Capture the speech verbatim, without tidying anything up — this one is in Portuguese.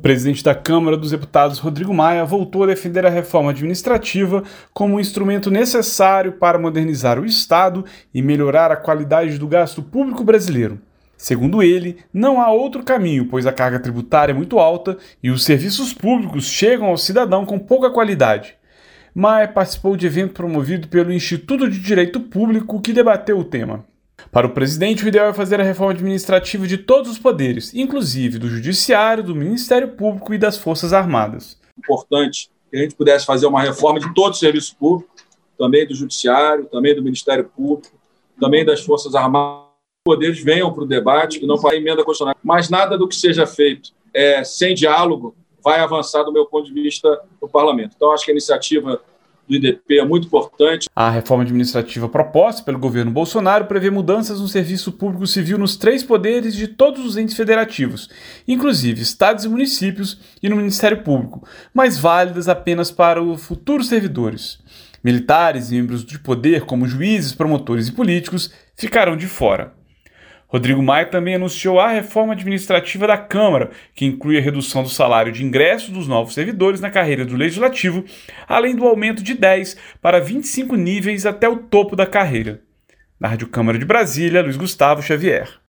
O presidente da Câmara dos Deputados, Rodrigo Maia, voltou a defender a reforma administrativa como um instrumento necessário para modernizar o Estado e melhorar a qualidade do gasto público brasileiro. Segundo ele, não há outro caminho, pois a carga tributária é muito alta e os serviços públicos chegam ao cidadão com pouca qualidade. Maia participou de evento promovido pelo Instituto de Direito Público que debateu o tema. Para o presidente, o ideal é fazer a reforma administrativa de todos os poderes, inclusive do Judiciário, do Ministério Público e das Forças Armadas. Importante que a gente pudesse fazer uma reforma de todo o serviço público, também do Judiciário, também do Ministério Público, também das Forças Armadas. Os poderes venham para o debate, que não vai emenda constitucional. Mas nada do que seja feito é, sem diálogo vai avançar do meu ponto de vista no Parlamento. Então, acho que a iniciativa do I D P é muito importante. A reforma administrativa proposta pelo governo Bolsonaro prevê mudanças no serviço público civil nos três poderes de todos os entes federativos, inclusive estados e municípios e no Ministério Público, mas válidas apenas para os futuros servidores. Militares e membros de poder, como juízes, promotores e políticos, ficarão de fora. Rodrigo Maia também anunciou a reforma administrativa da Câmara, que inclui a redução do salário de ingresso dos novos servidores na carreira do Legislativo, além do aumento de dez para vinte e cinco níveis até o topo da carreira. Na Rádio Câmara de Brasília, Luiz Gustavo Xavier.